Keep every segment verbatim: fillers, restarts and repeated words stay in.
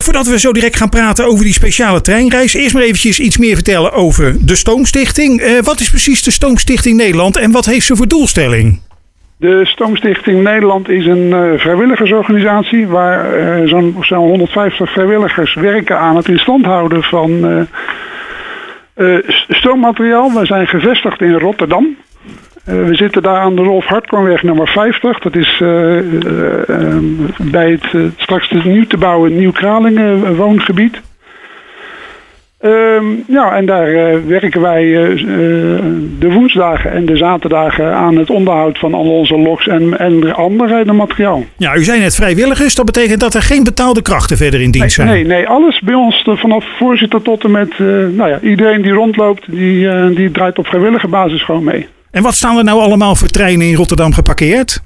voordat we zo direct gaan praten over die speciale treinreis, eerst maar eventjes iets meer vertellen over de Stoomstichting. Uh, wat is precies de Stoomstichting Nederland en wat heeft ze voor doelstelling? De Stoomstichting Nederland is een uh, vrijwilligersorganisatie waar uh, zo'n zo'n honderdvijftig vrijwilligers werken aan het in stand houden van uh, uh, stoommateriaal. We zijn gevestigd in Rotterdam. Uh, we zitten daar aan de Rolf Hartkornweg nummer vijftig. Dat is uh, uh, uh, bij het uh, straks nieuw te bouwen Nieuw Kralingen woongebied. Um, ja, en daar uh, werken wij uh, de woensdagen en de zaterdagen aan het onderhoud van al onze loks en, en ander rijdenmateriaal. Ja, u zei net vrijwilligers. Dat betekent dat er geen betaalde krachten verder in dienst zijn? Nee, nee, nee alles bij ons vanaf voorzitter tot en met uh, nou ja, iedereen die rondloopt, die, uh, die draait op vrijwillige basis gewoon mee. En wat staan er nou allemaal voor treinen in Rotterdam geparkeerd?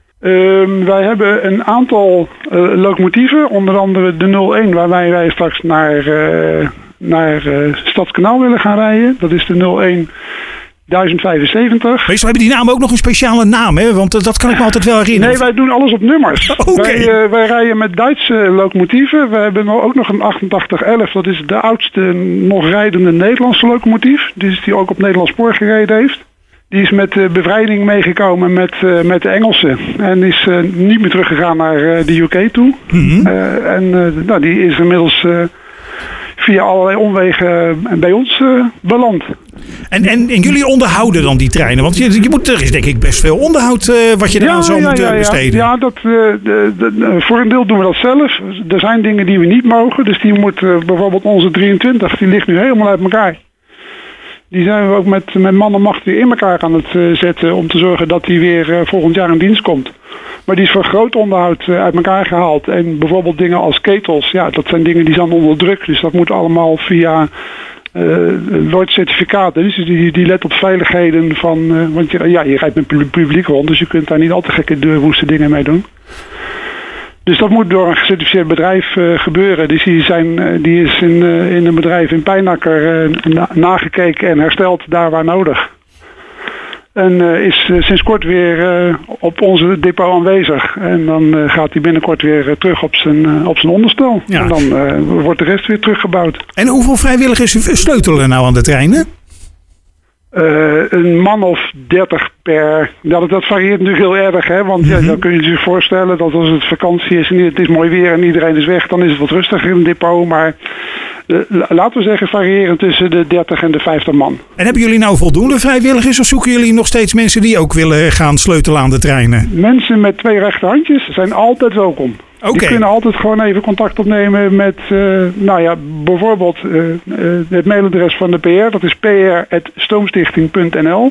Um, wij hebben een aantal uh, locomotieven, onder andere de nul één, waar wij, wij straks naar... Uh, naar uh, Stadskanaal willen gaan rijden. Dat is de nul één duizend vijfenzeventig. Meestal hebben die namen ook nog een speciale naam, hè? Want uh, dat kan ik me altijd wel herinneren. Nee, wij doen alles op nummers. Okay. Wij, uh, wij rijden met Duitse locomotieven. We hebben ook nog een achtentachtig elf. Dat is de oudste nog rijdende Nederlandse locomotief. Dus die ook op Nederlands spoor gereden heeft. Die is met de bevrijding meegekomen met, uh, met de Engelsen. En is uh, niet meer teruggegaan naar uh, de U K toe. Mm-hmm. Uh, en uh, nou, die is inmiddels... Uh, via allerlei omwegen bij ons uh, beland. En, en, en jullie onderhouden dan die treinen? Want je, je moet, er is denk ik best veel onderhoud uh, wat je eraan ja, zou ja, moeten ja, besteden. Ja, ja dat, uh, de, de, de, voor een deel doen we dat zelf. Er zijn dingen die we niet mogen. Dus die moet uh, bijvoorbeeld onze drieëntwintig, die ligt nu helemaal uit elkaar. Die zijn we ook met, met man en macht weer in elkaar aan het uh, zetten om te zorgen dat die weer uh, volgend jaar in dienst komt. Maar die is voor groot onderhoud uh, uit elkaar gehaald. En bijvoorbeeld dingen als ketels, ja, dat zijn dingen die zijn onder druk. Dus dat moet allemaal via uh, Lloyd-certificaten. Dus die, die let op veiligheden van... Uh, want je, ja, je rijdt met publiek rond, dus je kunt daar niet al te gekke deurwoeste dingen mee doen. Dus dat moet door een gecertificeerd bedrijf uh, gebeuren. Dus die, zijn, uh, die is in, uh, in een bedrijf in Pijnacker uh, na, nagekeken en hersteld daar waar nodig. En uh, is uh, sinds kort weer uh, op onze depot aanwezig. En dan uh, gaat hij binnenkort weer uh, terug op zijn, uh, op zijn onderstel. Ja. En dan uh, wordt de rest weer teruggebouwd. En hoeveel vrijwilligers sleutelen nou aan de treinen? Uh, een man of dertig per... Ja, dat, dat varieert natuurlijk heel erg. Hè? Want mm-hmm. ja, dan kun je je voorstellen dat als het vakantie is en het is mooi weer en iedereen is weg, dan is het wat rustiger in het depot. Maar uh, laten we zeggen variëren tussen de dertig en de vijftig man. En hebben jullie nou voldoende vrijwilligers of zoeken jullie nog steeds mensen die ook willen gaan sleutelen aan de treinen? Mensen met twee rechterhandjes zijn altijd welkom. Okay. Die kunnen altijd gewoon even contact opnemen met, uh, nou ja, bijvoorbeeld uh, uh, het mailadres van de P R. Dat is p r at stoomstichting punt n l.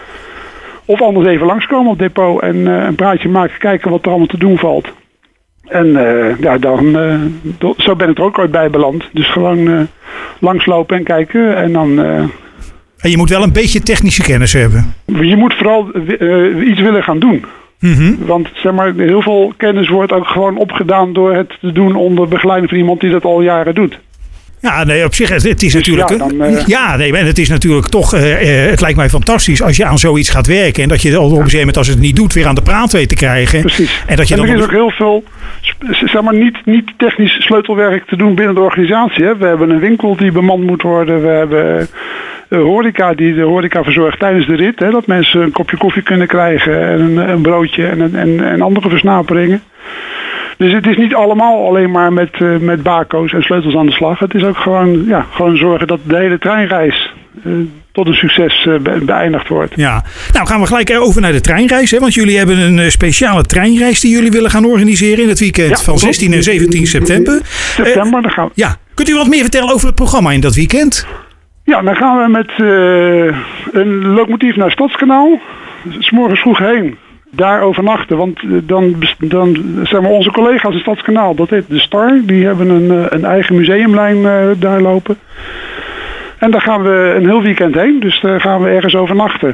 Of anders even langskomen op depot en uh, een praatje maken, kijken wat er allemaal te doen valt. En uh, ja, dan, uh, do- zo ben ik er ook ooit bij beland. Dus gewoon uh, langslopen en kijken en dan... Uh, en je moet wel een beetje technische kennis hebben. Je moet vooral uh, iets willen gaan doen. Mm-hmm. Want zeg maar, heel veel kennis wordt ook gewoon opgedaan door het te doen onder begeleiding van iemand die dat al jaren doet. Ja, nee, op zich, het is dus natuurlijk... Ja, dan, uh... ja, nee, het is natuurlijk toch... Uh, uh, het lijkt mij fantastisch als je aan zoiets gaat werken. En dat je op een gegeven moment, als het niet doet, weer aan de praat weet te krijgen. Precies. En, dat je en dan er is ook heel veel, zeg maar, niet, niet technisch sleutelwerk te doen binnen de organisatie. Hè. We hebben een winkel die bemand moet worden. We hebben uh, horeca die de horeca verzorgt tijdens de rit. Hè, dat mensen een kopje koffie kunnen krijgen en een, een broodje en, en, en andere versnaperingen. Dus het is niet allemaal alleen maar met, uh, met bako's en sleutels aan de slag. Het is ook gewoon, ja, gewoon zorgen dat de hele treinreis uh, tot een succes uh, be- beëindigd wordt. Ja, nou gaan we gelijk over naar de treinreis. Hè? Want jullie hebben een uh, speciale treinreis die jullie willen gaan organiseren in het weekend ja, van zestien en zeventien september. September, dan gaan we. Ja, kunt u wat meer vertellen over het programma in dat weekend? Ja, dan gaan we met uh, een locomotief naar Stadskanaal. 's Morgens vroeg heen. Daar overnachten, want dan, dan zeg maar onze collega's in Stadskanaal, dat heet de Star, die hebben een, een eigen museumlijn uh, daar lopen. En daar gaan we een heel weekend heen, dus daar gaan we ergens overnachten.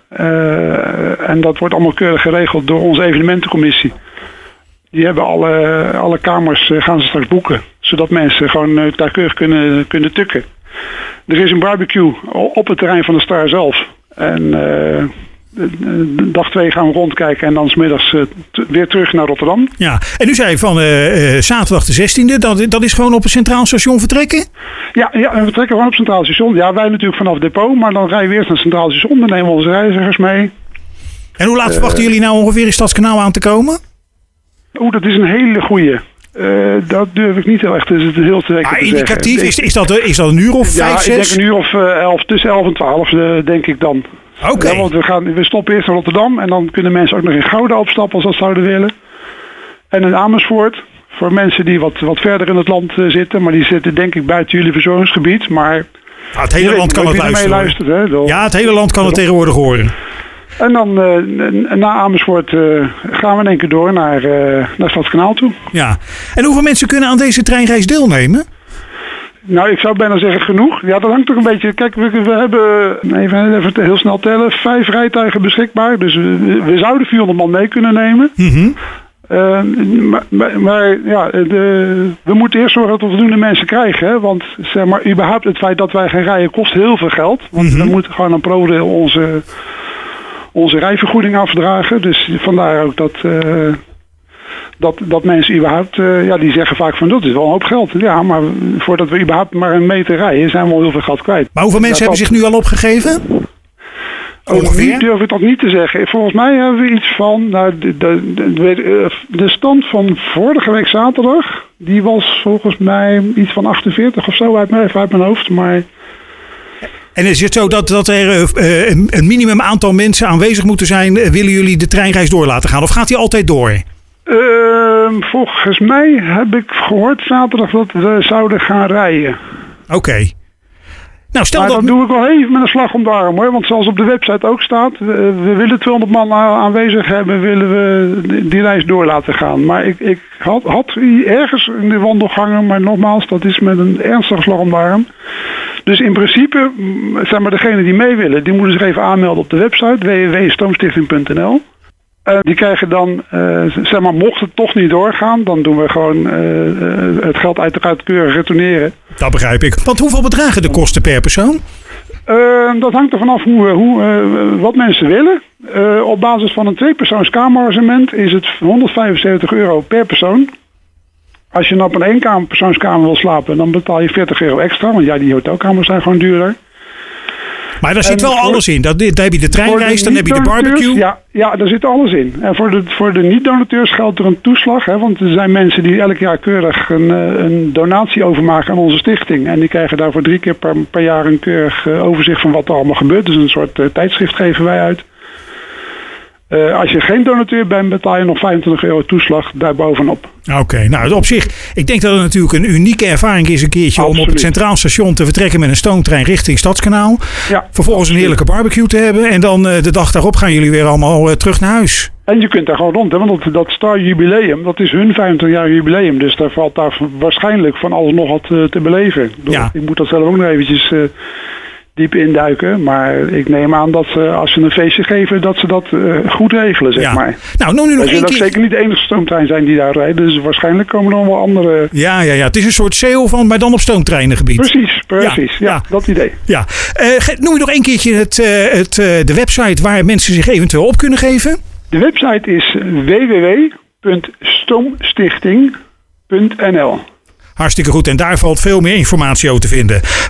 Uh, en dat wordt allemaal keurig geregeld door onze evenementencommissie. Die hebben alle, alle kamers, uh, gaan ze straks boeken, zodat mensen gewoon uh, daar keurig kunnen, kunnen tukken. Er is een barbecue op het terrein van de Star zelf. En... Uh, dag twee gaan we rondkijken en dan 's middags uh, t- weer terug naar Rotterdam. Ja, en u zei van uh, uh, zaterdag de zestiende, dat, dat is gewoon op het Centraal Station vertrekken? Ja, ja, we vertrekken gewoon op het Centraal Station. Ja, wij natuurlijk vanaf het depot, maar dan rijden we eerst naar het Centraal Station. Dan nemen we onze reizigers mee. En hoe laat uh, verwachten jullie nou ongeveer in Stadskanaal aan te komen? Oeh, dat is een hele goeie. Uh, dat durf ik niet heel echt. Dus het is heel te ah, indicatief, is, is, dat, is dat een uur of ja, vijf, zes? Ja, ik denk een uur of uh, elf, tussen elf en twaalf, uh, denk ik dan. Oké. Okay. Ja, want we, gaan, we stoppen eerst in Rotterdam en dan kunnen mensen ook nog in Gouda opstappen als dat zouden willen. En in Amersfoort, voor mensen die wat, wat verder in het land uh, zitten, maar die zitten denk ik buiten jullie verzorgingsgebied. Maar ah, het hele land kan het luisteren. luisteren hè, door, ja, het hele land kan het tegenwoordig horen. En dan uh, na Amersfoort uh, gaan we in één keer door naar, uh, naar Stadskanaal toe. Ja. En hoeveel mensen kunnen aan deze treinreis deelnemen? Nou, ik zou bijna zeggen genoeg. Ja, dat hangt toch een beetje... Kijk, we, we hebben, even, even heel snel tellen, vijf rijtuigen beschikbaar. Dus we, we zouden vierhonderd man mee kunnen nemen. Mm-hmm. Uh, maar, maar, maar ja, de, we moeten eerst zorgen dat we voldoende mensen krijgen. Hè? Want zeg maar, überhaupt het feit dat wij gaan rijden kost heel veel geld. Want mm-hmm. we moeten gewoon aan ProRail onze... onze rijvergoeding afdragen. Dus vandaar ook dat, uh, dat, dat mensen überhaupt, uh, ja, die zeggen vaak van dat is wel een hoop geld. Ja, maar voordat we überhaupt maar een meter rijden, zijn we al heel veel geld kwijt. Maar hoeveel mensen ja, hebben zich nu al opgegeven? Ongeveer? Nu durf ik dat niet te zeggen. Volgens mij hebben we iets van, nou, de, de, de, de stand van vorige week zaterdag, die was volgens mij iets van achtenveertig of zo uit mijn, uit mijn hoofd, maar... En is het zo dat, dat er uh, een, een minimum aantal mensen aanwezig moeten zijn? Uh, willen jullie de treinreis door laten gaan? Of gaat die altijd door? Uh, volgens mij heb ik gehoord zaterdag dat we zouden gaan rijden. Oké. Okay. Nou, stel maar dat... dat doe ik wel even met een slag om de arm hoor. Want zoals op de website ook staat, we, we willen tweehonderd man aanwezig hebben, willen we die reis door laten gaan. Maar ik, ik had, had ergens in de wandelgangen, maar nogmaals, dat is met een ernstige slag om de arm. Dus in principe, zeg maar, degenen die mee willen, die moeten zich even aanmelden op de website w w w punt stoomstichting punt n l. Uh, die krijgen dan, uh, zeg maar, mocht het toch niet doorgaan, dan doen we gewoon uh, uh, het geld uiteraard keurig retourneren. Dat begrijp ik. Want hoeveel bedragen de kosten per persoon? Uh, dat hangt er vanaf hoe, hoe, uh, wat mensen willen. Uh, op basis van een tweepersoonskamerarrangement is het honderdvijfenzeventig euro per persoon. Als je nou op een eenpersoonskamer wil slapen, dan betaal je veertig euro extra. Want ja, die hotelkamers zijn gewoon duurder. Maar daar zit wel voor, alles in. Dat, daar heb je de treinreis, de dan heb je de barbecue. Ja, ja, daar zit alles in. En voor de, voor de niet-donateurs geldt er een toeslag. Hè, want er zijn mensen die elk jaar keurig een, een donatie overmaken aan onze stichting. En die krijgen daarvoor drie keer per, per jaar een keurig overzicht van wat er allemaal gebeurt. Dus een soort uh, tijdschrift geven wij uit. Uh, als je geen donateur bent, betaal je nog vijfentwintig euro toeslag daarbovenop. Oké, okay, nou op zich, ik denk dat het natuurlijk een unieke ervaring is een keertje absoluut. Om op het Centraal Station te vertrekken met een stoomtrein richting Stadskanaal. Ja, vervolgens absoluut. Een heerlijke barbecue te hebben en dan uh, de dag daarop gaan jullie weer allemaal uh, terug naar huis. En je kunt daar gewoon rond, hè, want dat, dat Star Jubileum, dat is hun vijfentwintig jaar jubileum. Dus daar valt daar waarschijnlijk van alles nog wat uh, te beleven. Ja. Ik moet dat zelf ook nog eventjes... Uh, diep induiken, maar ik neem aan dat ze, als ze een feestje geven, dat ze dat uh, goed regelen, zeg ja. maar. Nou, nou nu nog één keer... zeker niet de enige stoomtrein zijn die daar rijden, dus waarschijnlijk komen er nog wel andere... Ja, ja, ja. Het is een soort C E O van, maar dan op stoomtreinengebied. Precies, precies. Ja, ja, ja. Dat idee. Ja. Uh, noem je nog één keertje het, uh, het, uh, de website waar mensen zich eventueel op kunnen geven? De website is w w w punt stoomstichting punt n l. Hartstikke goed en daar valt veel meer informatie over te vinden.